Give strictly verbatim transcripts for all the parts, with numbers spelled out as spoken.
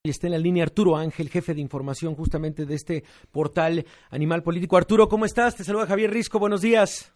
Y está en la línea Arturo Ángel, jefe de información justamente de este portal Animal Político. Arturo, ¿cómo estás? Te saluda Javier Risco, buenos días.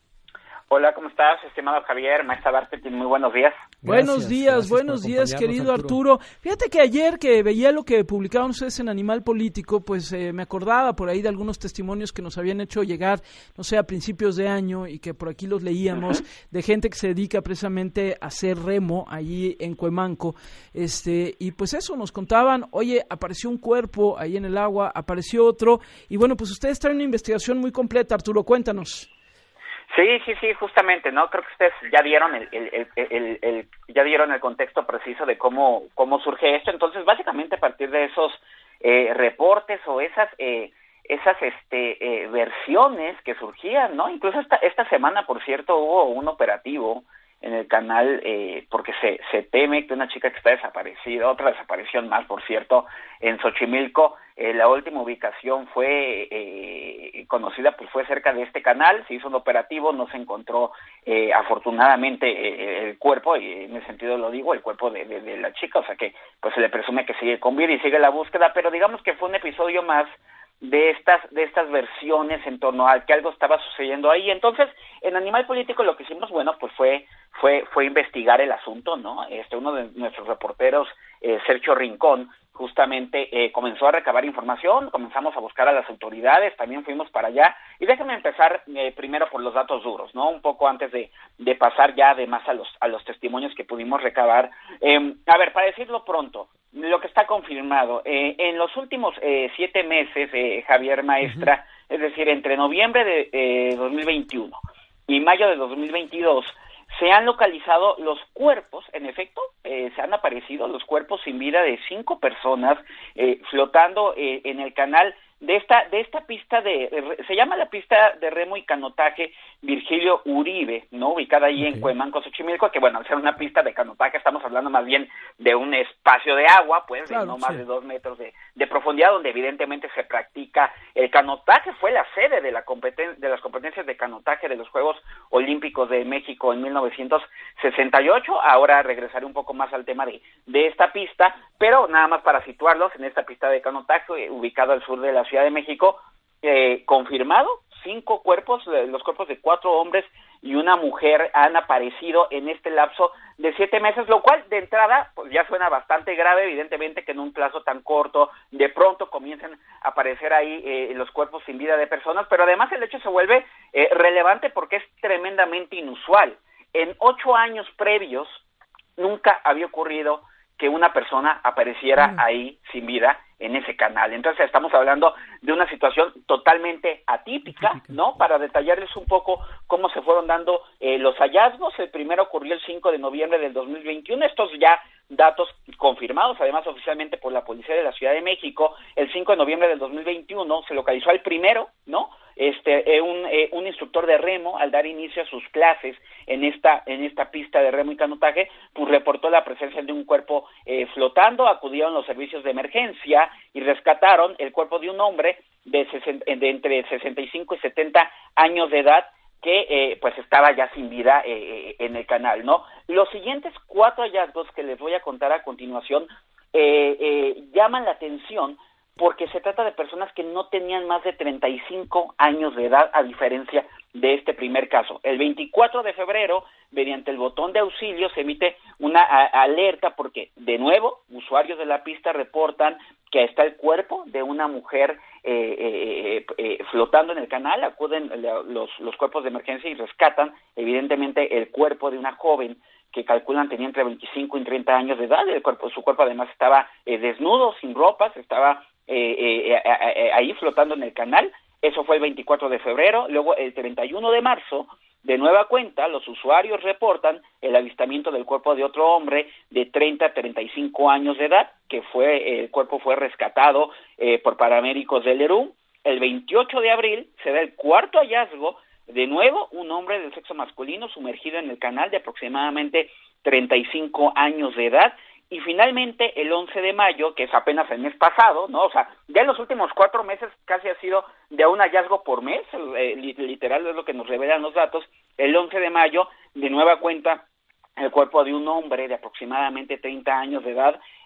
Hola, ¿cómo estás, estimado Javier? Maestra Bartlett, muy buenos días. Buenos gracias, días, gracias buenos días, querido Arturo. Arturo. Fíjate que ayer que veía lo que publicaban ustedes en Animal Político, pues eh, me acordaba por ahí de algunos testimonios que nos habían hecho llegar, no sé, a principios de año y que por aquí los leíamos, uh-huh. de gente que se dedica precisamente a hacer remo allí en Cuemanco. Este, y pues eso, nos contaban, oye, apareció un cuerpo ahí en el agua, apareció otro, y bueno, pues ustedes traen una investigación muy completa, Arturo, cuéntanos. Sí, sí, sí, justamente, ¿no? Creo que ustedes ya dieron el, el, el, el, el ya dieron el contexto preciso de cómo cómo surge esto. Entonces, básicamente a partir de esos eh, reportes o esas eh, esas este eh, versiones que surgían, ¿no? Incluso esta esta semana, por cierto, hubo un operativo en el canal eh, porque se se teme que una chica que está desaparecida, otra desaparición más, por cierto, en Xochimilco. Eh, la última ubicación fue eh, conocida, pues fue cerca de este canal, se hizo un operativo, no se encontró eh, afortunadamente eh, el cuerpo, y en ese sentido lo digo, el cuerpo de, de, de la chica, o sea que pues se le presume que sigue con vida y sigue la búsqueda, pero digamos que fue un episodio más de estas de estas versiones en torno a que algo estaba sucediendo ahí. Entonces, en Animal Político lo que hicimos, bueno, pues fue fue fue investigar el asunto, ¿no? Este uno de nuestros reporteros, eh, Sergio Rincón, justamente eh, comenzó a recabar información, comenzamos a buscar a las autoridades, también fuimos para allá, y déjenme empezar eh, primero por los datos duros, ¿no? Un poco antes de, de pasar ya además a los a los testimonios que pudimos recabar. Eh, a ver, para decirlo pronto, lo que está confirmado, eh, en los últimos eh, siete meses, eh, Javier Maestra, uh-huh. es decir, entre noviembre de eh, dos mil veintiuno y mayo de dos mil veintidós, se han localizado los cuerpos, en efecto, eh, se han aparecido los cuerpos sin vida de cinco personas eh, flotando eh, en el canal de esta de esta pista de, de se llama la pista de remo y canotaje Virgilio Uribe, ¿no? Ubicada ahí okay. en Cuemanco, Xochimilco, que bueno, al ser una pista de canotaje estamos hablando más bien de un espacio de agua, pues, claro, de no sí. más de dos metros de, de profundidad, donde evidentemente se practica el canotaje. Fue la sede de la competen- de las competencias de canotaje de los Juegos Olímpicos de México en mil novecientos sesenta y ocho. Ahora regresaré un poco más al tema de, de esta pista, pero nada más para situarlos, en esta pista de canotaje, ubicado al sur de la Ciudad de México, eh, confirmado, cinco cuerpos, los cuerpos de cuatro hombres y una mujer han aparecido en este lapso de siete meses, lo cual de entrada pues ya suena bastante grave, evidentemente que en un plazo tan corto de pronto comiencen a aparecer ahí eh, los cuerpos sin vida de personas, pero además el hecho se vuelve eh, relevante porque es tremendamente inusual. En ocho años previos nunca había ocurrido que una persona apareciera mm. ahí sin vida en ese canal. Entonces estamos hablando de una situación totalmente atípica, atípica. ¿no? Para detallarles un poco cómo se fueron dando eh, los hallazgos. El primero ocurrió el cinco de noviembre del dos mil veintiuno. Estos ya datos confirmados, además oficialmente por la Policía de la Ciudad de México. El cinco de noviembre del dos mil veintiuno se localizó al primero, ¿no? Este, eh, un, eh, un instructor de remo, al dar inicio a sus clases en esta en esta pista de remo y canotaje, pues reportó la presencia de un cuerpo eh, flotando. Acudieron los servicios de emergencia y rescataron el cuerpo de un hombre de, sesenta, de entre sesenta y cinco y setenta años de edad, que eh, pues estaba ya sin vida eh, en el canal, ¿no? Los siguientes cuatro hallazgos que les voy a contar a continuación eh, eh, llaman la atención porque se trata de personas que no tenían más de treinta y cinco años de edad, a diferencia de este primer caso. El veinticuatro de febrero, mediante el botón de auxilio, se emite una a, alerta porque, de nuevo, usuarios de la pista reportan que está el cuerpo de una mujer eh, eh, eh, flotando en el canal. Acuden los, los cuerpos de emergencia y rescatan, evidentemente, el cuerpo de una joven que calculan tenía entre veinticinco y treinta años de edad. El cuerpo, su cuerpo además estaba eh, desnudo, sin ropas, estaba eh, eh, eh, eh, ahí flotando en el canal. Eso fue el veinticuatro de febrero. Luego, el treinta y uno de marzo, de nueva cuenta, los usuarios reportan el avistamiento del cuerpo de otro hombre de treinta a treinta y cinco años de edad, que fue el cuerpo fue rescatado eh, por paramédicos del E R U. El veintiocho de abril se da el cuarto hallazgo, de nuevo un hombre del sexo masculino sumergido en el canal de aproximadamente treinta y cinco años de edad. Y finalmente, el once de mayo, que es apenas el mes pasado, ¿no? O sea, ya en los últimos cuatro meses casi ha sido de un hallazgo por mes, eh, literal es lo que nos revelan los datos. El once de mayo, de nueva cuenta, el cuerpo de un hombre de aproximadamente treinta años de edad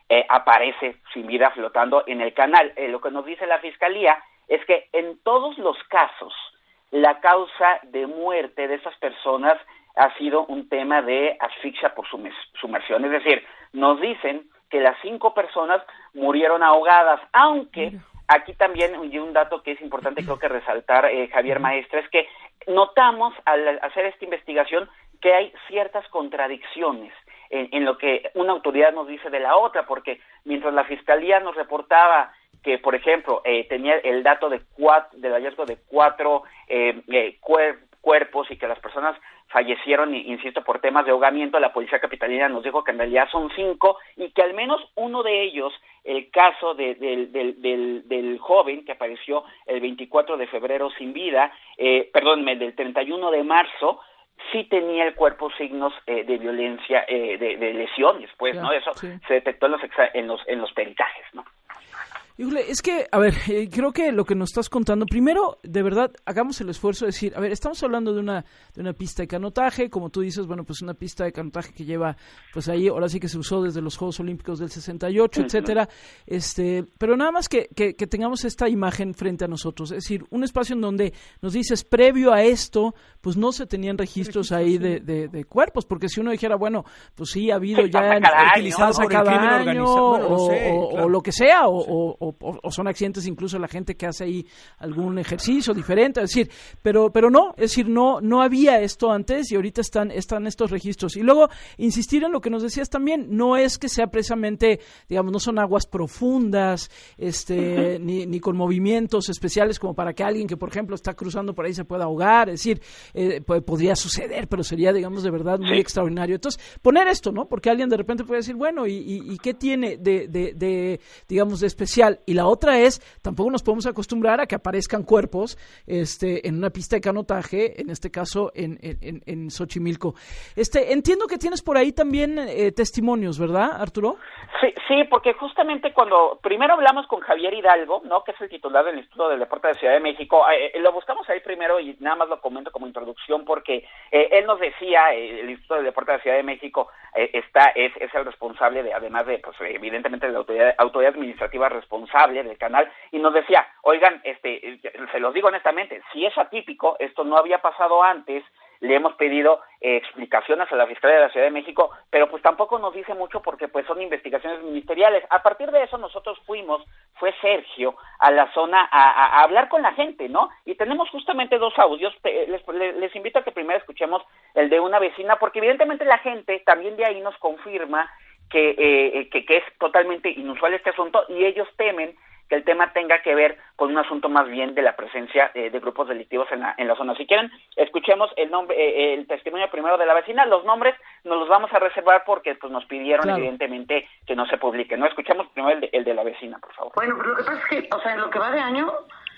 eh, aparece sin vida flotando en el canal. Eh, lo que nos dice la Fiscalía es que en todos los casos la causa de muerte de esas personas ha sido un tema de asfixia por sumersión, es decir, nos dicen que las cinco personas murieron ahogadas, aunque aquí también, y un dato que es importante creo que resaltar, eh, Javier Maestre, es que notamos al hacer esta investigación que hay ciertas contradicciones en, en lo que una autoridad nos dice de la otra, porque mientras la Fiscalía nos reportaba que, por ejemplo, eh, tenía el dato de cuatro, del hallazgo de cuatro eh, eh, cuer- cuerpos y que las personas fallecieron, insisto, por temas de ahogamiento, la policía capitalina nos dijo que en realidad son cinco y que al menos uno de ellos, el caso de, de, de, del, del joven que apareció el veinticuatro de febrero sin vida, eh, perdón, del treinta y uno de marzo, sí tenía el cuerpo signos eh, de violencia, eh, de, de lesiones, pues, claro, ¿no? Eso sí se detectó en los, exa- en los, en los peritajes, ¿no? Híjole, es que, a ver, eh, creo que lo que nos estás contando, primero, de verdad, hagamos el esfuerzo de decir, a ver, estamos hablando de una de una pista de canotaje, como tú dices, bueno, pues una pista de canotaje que lleva, pues ahí, ahora sí que se usó desde los Juegos Olímpicos del sesenta y ocho, etcétera, este, pero nada más que, que, que tengamos esta imagen frente a nosotros, es decir, un espacio en donde nos dices, previo a esto, pues no se tenían registros ahí de, de, de cuerpos, porque si uno dijera, bueno, pues sí, ha habido sí, ya utilizados a cada año, bueno, o, no sé, o, claro. o lo que sea, o, o O, o son accidentes incluso la gente que hace ahí algún ejercicio diferente, es decir, pero pero no, es decir, no no había esto antes y ahorita están están estos registros. Y luego insistir en lo que nos decías también, no es que sea precisamente, digamos, no son aguas profundas, este uh-huh. ni, ni con movimientos especiales como para que alguien que, por ejemplo, está cruzando por ahí se pueda ahogar, es decir, eh, pues, podría suceder, pero sería, digamos, de verdad muy sí. extraordinario. Entonces, poner esto, ¿no? Porque alguien de repente puede decir, bueno, ¿y, y, y qué tiene de, de, de, digamos, de especial? Y la otra es, tampoco nos podemos acostumbrar a que aparezcan cuerpos este, en una pista de canotaje, en este caso en, en, en Xochimilco. Este, entiendo que tienes por ahí también eh, testimonios, ¿verdad, Arturo? Sí, sí, porque justamente cuando primero hablamos con Javier Hidalgo, ¿no?, que es el titular del Instituto del Deporte de Ciudad de México, eh, lo buscamos ahí primero y nada más lo comento como introducción porque eh, él nos decía, eh, el Instituto del Deporte de Ciudad de México eh, está es, es el responsable de, además de, pues evidentemente de la autoridad, autoridad administrativa responsable del canal, y nos decía, oigan, este, se los digo honestamente, si es atípico, esto no había pasado antes, le hemos pedido eh, explicaciones a la Fiscalía de la Ciudad de México, pero pues tampoco nos dice mucho porque pues son investigaciones ministeriales. A partir de eso nosotros fuimos, fue Sergio, a la zona a, a, a hablar con la gente, ¿no? Y tenemos justamente dos audios, les, les, les invito a que primero escuchemos el de una vecina, porque evidentemente la gente también de ahí nos confirma que, eh, que, que es totalmente inusual este asunto y ellos temen que el tema tenga que ver con un asunto más bien de la presencia eh, de grupos delictivos en la, en la zona. Si quieren, escuchemos el nombre, eh, el testimonio primero de la vecina. Los nombres nos los vamos a reservar porque pues nos pidieron claro. evidentemente que no se publique. No, escuchemos primero el de, el de la vecina, por favor. Bueno, pero lo que pasa es que, o sea, en lo que va de año,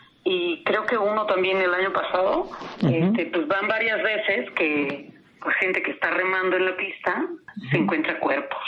y creo que uno también el año pasado, uh-huh. este, pues van varias veces que pues gente que está remando en la pista uh-huh. se encuentra cuerpos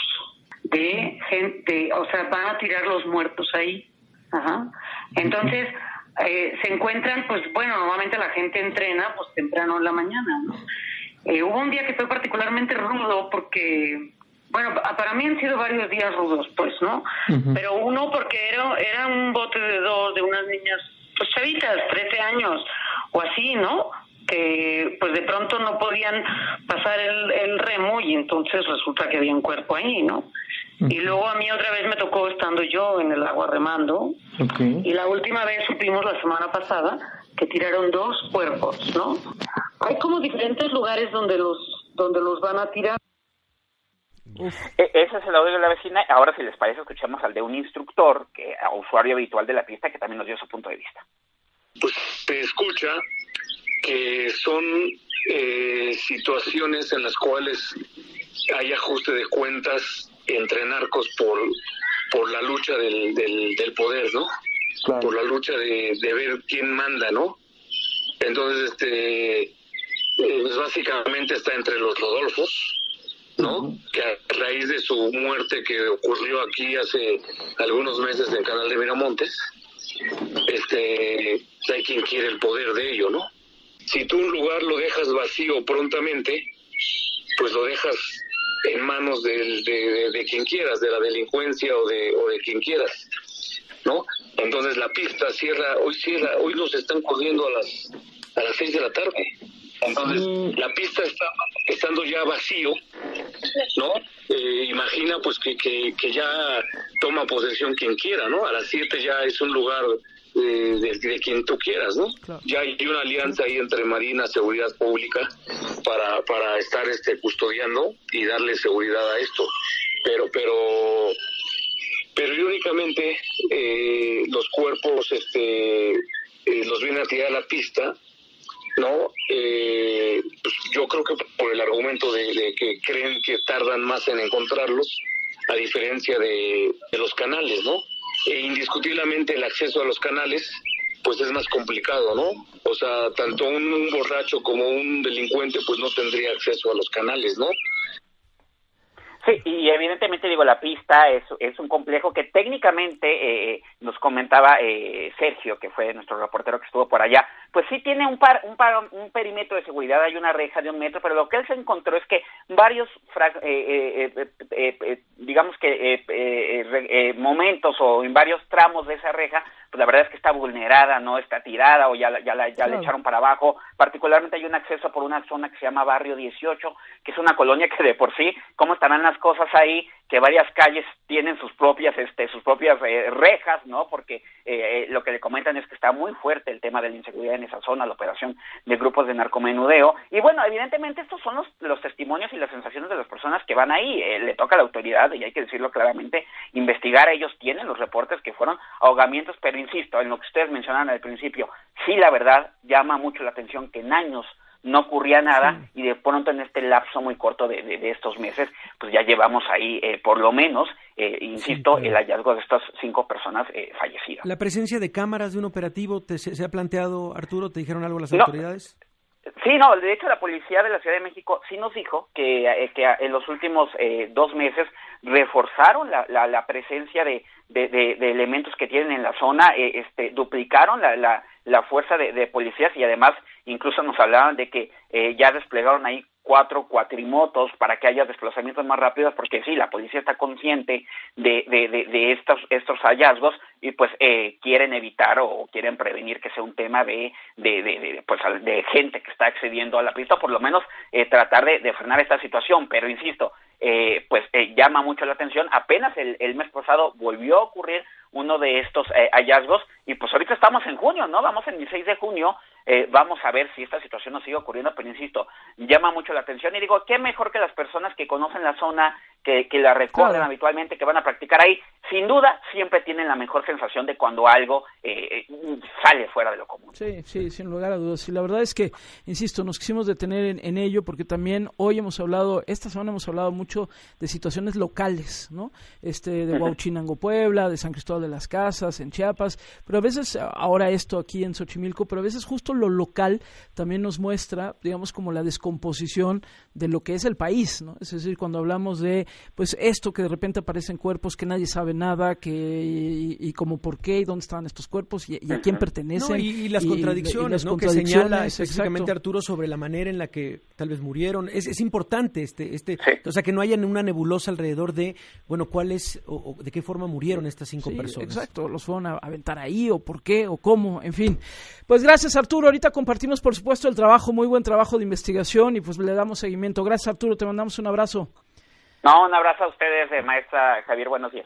de gente, o sea, van a tirar los muertos ahí. Ajá. Entonces, eh, se encuentran, pues bueno, normalmente la gente entrena pues temprano en la mañana, ¿no? Eh, hubo un día que fue particularmente rudo porque, bueno, para mí han sido varios días rudos, pues, ¿no? Uh-huh. Pero uno porque era era un bote de dos, de unas niñas, pues chavitas, trece años o así, ¿no? Que pues de pronto no podían pasar el, el remo y entonces resulta que había un cuerpo ahí, ¿no? Y luego a mí otra vez me tocó estando yo en el agua remando. Okay. Y la última vez supimos la semana pasada que tiraron dos cuerpos, ¿no? Hay como diferentes lugares donde los donde los van a tirar. Uf. Ese es el audio de la vecina. Ahora, si les parece, escuchamos al de un instructor, que usuario habitual de la pista, que también nos dio su punto de vista. Pues se escucha que son eh, situaciones en las cuales hay ajuste de cuentas entre narcos por por la lucha del del, del poder, ¿no? Claro. Por la lucha de, de ver quién manda, ¿no? Entonces, este, eh, pues básicamente está entre los Rodolfos, ¿no? Uh-huh. Que a raíz de su muerte que ocurrió aquí hace algunos meses en el canal de Miramontes, este, hay quien quiere el poder de ello, ¿no? Si tú un lugar lo dejas vacío prontamente, pues lo dejas en manos del, de, de, de quien quieras, de la delincuencia o de, o de quien quieras, ¿no? Entonces la pista cierra, hoy cierra, hoy nos están corriendo a las a las seis de la tarde. Entonces mm. la pista está estando ya vacío, ¿no? Eh, imagina pues que, que, que ya toma posesión quien quiera, ¿no? A las siete ya es un lugar de, de, de quien tú quieras, ¿no? Claro. Ya hay una alianza ahí entre Marina, Seguridad Pública, para para estar este custodiando y darle seguridad a esto. Pero, pero, pero irónicamente eh, los cuerpos este eh, los vienen a tirar a la pista, ¿no? Eh, pues yo creo que por el argumento de, de que creen que tardan más en encontrarlos, a diferencia de, de los canales, ¿no? E indiscutiblemente el acceso a los canales pues es más complicado, ¿no? O sea, tanto un, un borracho como un delincuente pues no tendría acceso a los canales, ¿no? Sí, y evidentemente, digo, la pista es, es un complejo que técnicamente, eh, nos comentaba eh, Sergio, que fue nuestro reportero que estuvo por allá, pues sí tiene un par, un par, un perímetro de seguridad, hay una reja de un metro, pero lo que él se encontró es que varios, frag, eh, eh, eh, eh, digamos que eh, eh, eh, momentos o en varios tramos de esa reja, pues la verdad es que está vulnerada, no está tirada o ya, ya, la, ya claro. le echaron para abajo. Particularmente hay un acceso por una zona que se llama Barrio dieciocho, que es una colonia que de por sí, ¿cómo estarán las cosas ahí? Que varias calles tienen sus propias este sus propias eh, rejas, ¿no? Porque eh, lo que le comentan es que está muy fuerte el tema de la inseguridad en esa zona, la operación de grupos de narcomenudeo. Y bueno, evidentemente estos son los, los testimonios y las sensaciones de las personas que van ahí. Eh, le toca a la autoridad, y hay que decirlo claramente, investigar. Ellos tienen los reportes que fueron ahogamientos, pero insisto, en lo que ustedes mencionaban al principio, sí, la verdad, llama mucho la atención que en años no ocurría nada, sí. y de pronto en este lapso muy corto de, de, de estos meses, pues ya llevamos ahí, eh, por lo menos, eh, insisto, sí, claro. el hallazgo de estas cinco personas eh, fallecidas. ¿La presencia de cámaras de un operativo te, se, se ha planteado, Arturo? ¿Te dijeron algo las no. autoridades? Sí, no, de hecho la policía de la Ciudad de México sí nos dijo que, eh, que en los últimos eh, dos meses reforzaron la, la, la presencia de, de, de, de elementos que tienen en la zona, eh, este, duplicaron la, la, la fuerza de, de policías y además incluso nos hablaban de que eh, ya desplegaron ahí cuatro cuatrimotos para que haya desplazamientos más rápidos, porque sí, la policía está consciente de, de, de, de estos estos hallazgos y pues eh, quieren evitar o quieren prevenir que sea un tema de de, de, de pues de gente que está accediendo a la pista, o por lo menos eh, tratar de, de frenar esta situación. Pero insisto, eh, pues eh, llama mucho la atención. Apenas el, el mes pasado volvió a ocurrir uno de estos eh, hallazgos y pues ahorita estamos en junio, ¿no? Vamos en el dieciséis de junio, eh, vamos a ver si esta situación nos sigue ocurriendo, pero insisto, llama mucho la atención y digo, qué mejor que las personas que conocen la zona, que, que la recorren claro. habitualmente, que van a practicar ahí, sin duda siempre tienen la mejor sensación de cuando algo eh, sale fuera de lo común. Sí, sí, sin lugar a dudas. Y la verdad es que, insisto, nos quisimos detener en, en ello porque también hoy hemos hablado, esta semana hemos hablado mucho de situaciones locales, ¿no? Este, de Huauchinango, Puebla, de San Cristóbal de las Casas, en Chiapas, pero a veces, ahora esto aquí en Xochimilco, pero a veces justo lo local también nos muestra, digamos, como la descomposición de lo que es el país, ¿no? Es decir, cuando hablamos de, pues, esto que de repente aparecen cuerpos que nadie sabe nada, que y, y como por qué y dónde estaban estos cuerpos y, y a quién pertenecen. No, y, y las contradicciones, y, y las ¿no? contradicciones, que señala específicamente exacto. Arturo sobre la manera en la que tal vez murieron. Es, es importante este, este, sí. o sea, que no haya una nebulosa alrededor de, bueno, cuál es o, o de qué forma murieron estas cinco sí, personas. Exacto, los fueron a aventar ahí o por qué o cómo, en fin. Pues gracias, Arturo. Ahorita compartimos, por supuesto, el trabajo, muy buen trabajo de investigación y pues le damos seguimiento. Gracias, Arturo. Te mandamos un abrazo. No, un abrazo a ustedes, eh, maestra Javier. Buenos días.